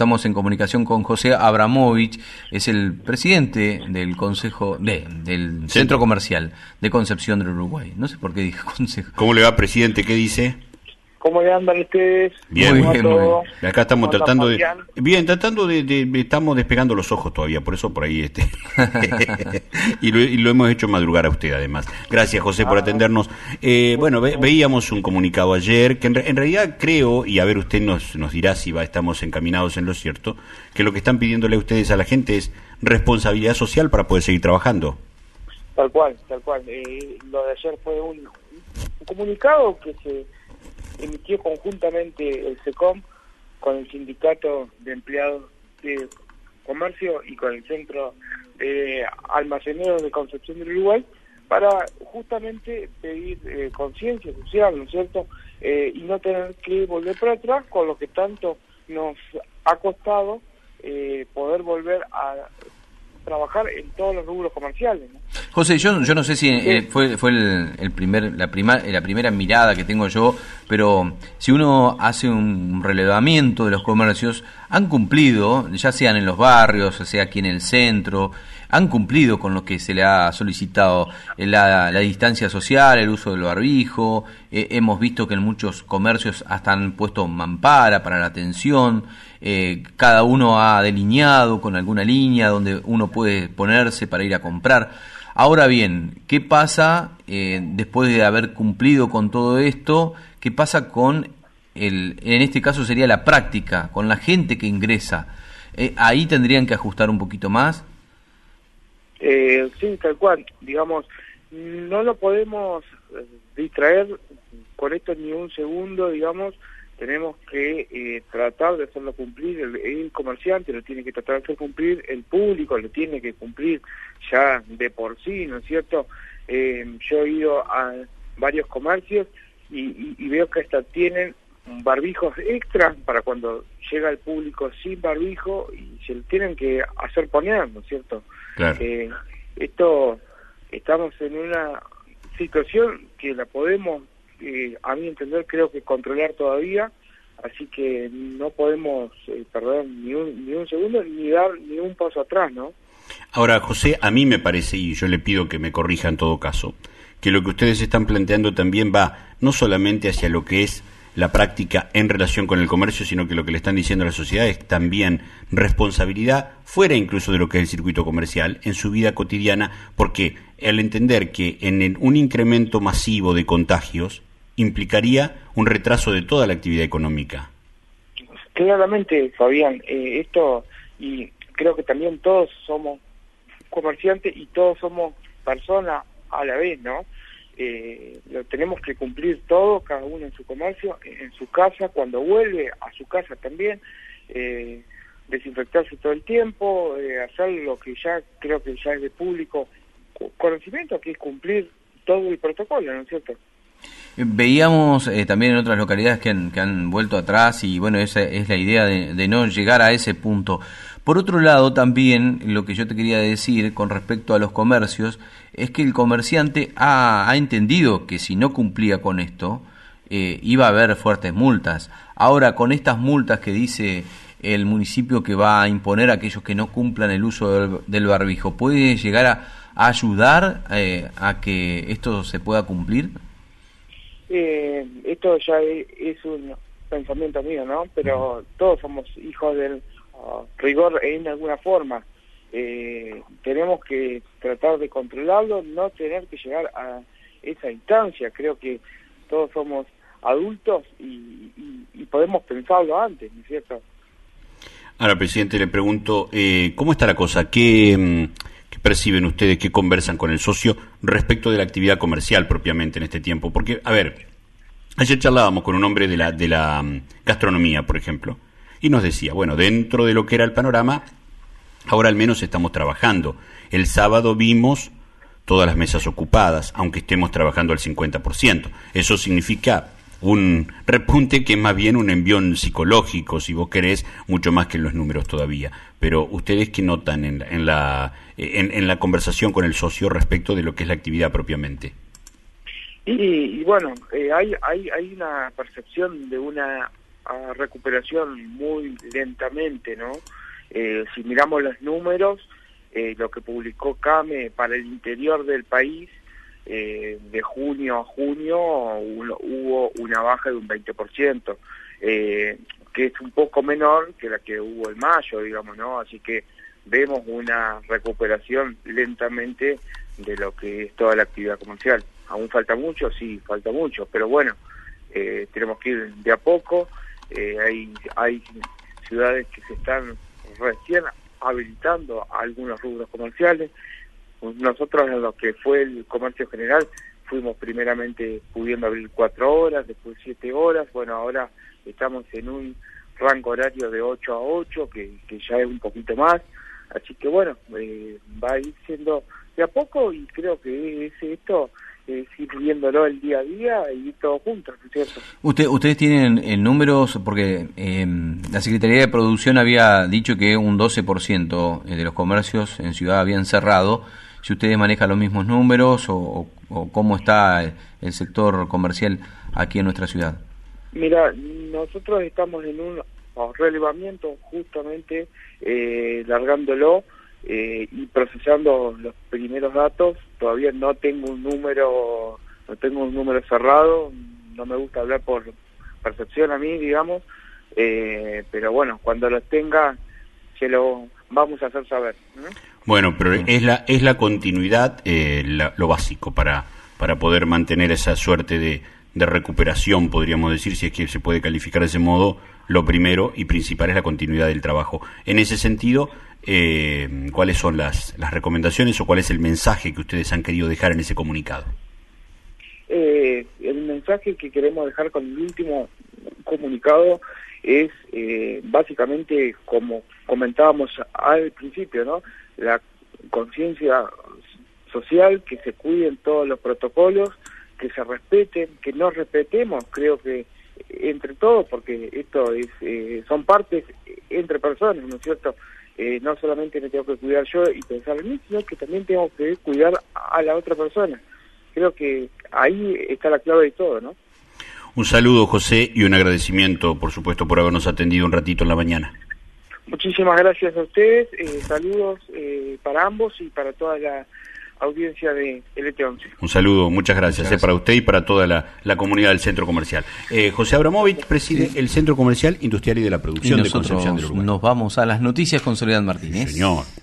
estamos en comunicación con José Abramovich, es el presidente del Consejo del Centro Comercial de Concepción del Uruguay. No sé por qué dije consejo. ¿Cómo le va, presidente? ¿Qué dice? ¿Cómo le andan ustedes? Bien, muy bien. Acá estamos tratando de... Bien, estamos despegando los ojos todavía, por eso por ahí y lo hemos hecho madrugar a usted, además. Gracias, José, por atendernos. Veíamos un comunicado ayer, que en realidad creo, y a ver, usted nos dirá si estamos encaminados en lo cierto, que lo que están pidiéndole a ustedes a la gente es responsabilidad social para poder seguir trabajando. Tal cual. Lo de ayer fue un comunicado que se emitió conjuntamente el SECOM con el Sindicato de Empleados de Comercio y con el Centro de Almaceneros de Concepción del Uruguay para justamente pedir conciencia social, ¿no es cierto? Y no tener que volver para atrás con lo que tanto nos ha costado poder volver a trabajar en todos los rubros comerciales, ¿no? José, yo no sé si fue la primera mirada que tengo yo, pero si uno hace un relevamiento de los comercios, han cumplido, ya sean en los barrios, ya sea aquí en el centro, han cumplido con lo que se le ha solicitado, la distancia social, el uso del barbijo. Hemos visto que en muchos comercios hasta han puesto mampara para la atención. Cada uno ha delineado con alguna línea donde uno puede ponerse para ir a comprar. Ahora bien, ¿qué pasa después de haber cumplido con todo esto? ¿Qué pasa con en este caso sería la práctica, con la gente que ingresa? ¿Ahí tendrían que ajustar un poquito más? Sí, tal cual. Digamos, no lo podemos distraer con esto ni un segundo, digamos. Tenemos que tratar de hacerlo cumplir el comerciante, lo tiene que tratar de hacer cumplir el público, lo tiene que cumplir ya de por sí, ¿no es cierto? Yo he ido a varios comercios y veo que hasta tienen barbijos extras para cuando llega el público sin barbijo y se lo tienen que hacer poner, ¿no es cierto? Claro. Estamos en una situación que la podemos, a mi entender, creo que controlar todavía, así que no podemos perder ni un segundo ni dar ni un paso atrás, ¿no? Ahora, José, a mí me parece, y yo le pido que me corrija en todo caso, que lo que ustedes están planteando también va no solamente hacia lo que es la práctica en relación con el comercio, sino que lo que le están diciendo a la sociedad es también responsabilidad, fuera incluso de lo que es el circuito comercial, en su vida cotidiana, porque al entender que en un incremento masivo de contagios implicaría un retraso de toda la actividad económica. Claramente, Fabián, esto, y creo que también todos somos comerciantes y todos somos personas a la vez, ¿no? Lo tenemos que cumplir todo, cada uno en su comercio, en su casa, cuando vuelve a su casa también, desinfectarse todo el tiempo, hacer lo que ya creo que ya es de público conocimiento, que es cumplir todo el protocolo, ¿no es cierto? Veíamos también en otras localidades que han vuelto atrás y bueno, esa es la idea de no llegar a ese punto. Por otro lado, también lo que yo te quería decir con respecto a los comercios es que el comerciante ha entendido que si no cumplía con esto iba a haber fuertes multas. Ahora, con estas multas que dice el municipio que va a imponer a aquellos que no cumplan el uso del barbijo, ¿puede llegar a ayudar a que esto se pueda cumplir? Esto ya es un pensamiento mío, ¿no? Pero todos somos hijos del rigor en alguna forma. Tenemos que tratar de controlarlo, no tener que llegar a esa instancia. Creo que todos somos adultos y podemos pensarlo antes, ¿no es cierto? Ahora, presidente, le pregunto, ¿cómo está la cosa? ¿Qué perciben ustedes, qué conversan con el socio respecto de la actividad comercial propiamente en este tiempo? Porque, a ver, ayer charlábamos con un hombre de la gastronomía, por ejemplo, y nos decía, bueno, dentro de lo que era el panorama, ahora al menos estamos trabajando. El sábado vimos todas las mesas ocupadas, aunque estemos trabajando al 50%. Eso significa un repunte que es más bien un envión psicológico, si vos querés, mucho más que en los números todavía. Pero ustedes, ¿qué notan en la conversación con el socio respecto de lo que es la actividad propiamente? Y bueno, hay una percepción de una a recuperación muy lentamente, ¿no? Si miramos los números, lo que publicó CAME para el interior del país, de junio a junio hubo una baja de un 20%, que es un poco menor que la que hubo en mayo, digamos, ¿no? Así que vemos una recuperación lentamente de lo que es toda la actividad comercial. ¿Aún falta mucho? Sí, falta mucho, pero bueno, tenemos que ir de a poco. Hay ciudades que se están recién habilitando algunos rubros comerciales. Nosotros en lo que fue el comercio general fuimos primeramente pudiendo abrir 4 horas, después 7 horas, bueno, ahora estamos en un rango horario de 8 a 8, que ya es un poquito más, así que bueno, va a ir siendo de a poco y creo que esto es ir viéndolo el día a día y ir todos juntos, ¿no es cierto? Ustedes tienen números, porque la Secretaría de Producción había dicho que un 12% de los comercios en Ciudad habían cerrado. Si ustedes manejan los mismos números o cómo está el sector comercial aquí en nuestra ciudad. Mira, nosotros estamos en un relevamiento justamente largándolo y procesando los primeros datos. Todavía no tengo un número cerrado, no me gusta hablar por percepción a mí, digamos, pero bueno, cuando lo tenga se lo vamos a hacer saber, ¿no? Bueno, pero es la continuidad lo básico para poder mantener esa suerte de recuperación, podríamos decir, si es que se puede calificar de ese modo. Lo primero y principal es la continuidad del trabajo. En ese sentido, ¿cuáles son las recomendaciones o cuál es el mensaje que ustedes han querido dejar en ese comunicado? El mensaje que queremos dejar con el último comunicado es básicamente, como comentábamos al principio, ¿no? La conciencia social, que se cuiden todos los protocolos, que se respeten, que nos respetemos, creo que entre todos, porque esto son partes entre personas, ¿no es cierto? No solamente me tengo que cuidar yo y pensar en mí, sino que también tengo que cuidar a la otra persona. Creo que ahí está la clave de todo, ¿no? Un saludo, José, y un agradecimiento, por supuesto, por habernos atendido un ratito en la mañana. Muchísimas gracias a ustedes, saludos para ambos y para toda la audiencia de LT11. Un saludo, muchas gracias. Para usted y para toda la comunidad del Centro Comercial. José Abramovich preside el Centro Comercial Industrial y de la Producción de Concepción del Uruguay. Nos vamos a las noticias con Soledad Martínez. Sí, señor.